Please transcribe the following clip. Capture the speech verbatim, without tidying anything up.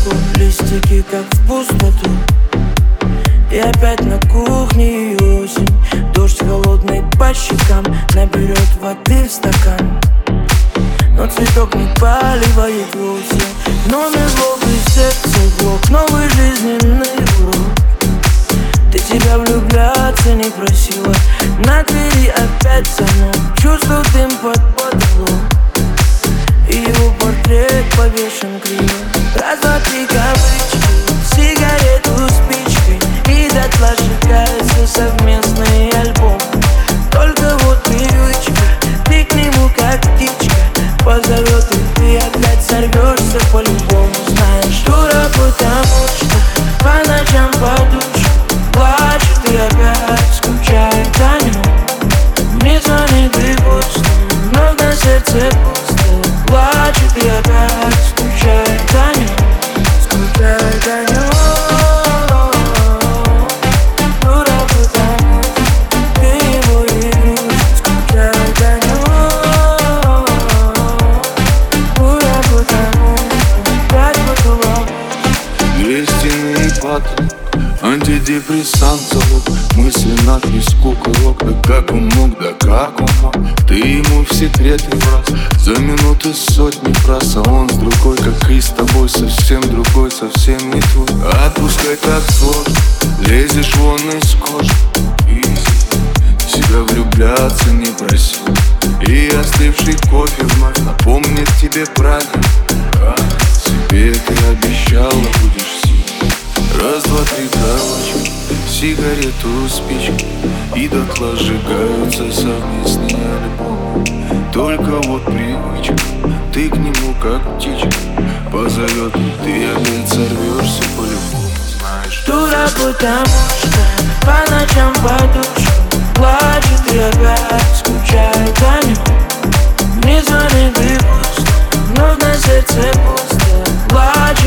руку, листики как в пустоту. И опять на кухне осень, дождь холодный по щекам, наберет воды в стакан. Но цветок не поливает вовсе. Номер злобы, сердце блок, новый жизненный урок. Ты тебя влюбляться не просила, на двери опять замок. Чувствую дым под потолок, и его портрет повешен криво. Раз, два, три кавычки, сигарету спичкой, и дотла сжигается совместный альбом. Только вот привычка, ты к нему как птичка, позовет, и ты опять сорвешься по-любому. Знаешь, дура, потому что по ночам подушка плачет и опять скучает о нем. Мне звонит и пусто, вновь на сердце пусто. Плачет и опять скучает о нем, скучает о нем. Дура, потому ты его игрушка, скучает о нем. Дура, потому опять потолок. Лиственный поток, антидепрессант залог, мысленно от скука рок. Да как он мог, да как он мог? Ты ему в секреты враз, за минуты сотни фраз. А он с другой, как и с тобой, совсем другой, совсем не твой. Отпускай так сложно, лезешь вон из кожи. И себя влюбляться не проси, и остывший кофе вновь напомнит тебе правильно. Как себе ты обещала, будешь сильной. Раз, два, три, короче, сигарету, спички, и дотла сжигаются совместные альбомы. Только вот привычка, ты к нему как птичка, позовет, и ты опять сорвешься по-любому. Знаешь, дура, потому что по ночам подушка плачет и опять скучает о нем. Мне звонит и пусто, вновь на сердце пусто. Плачет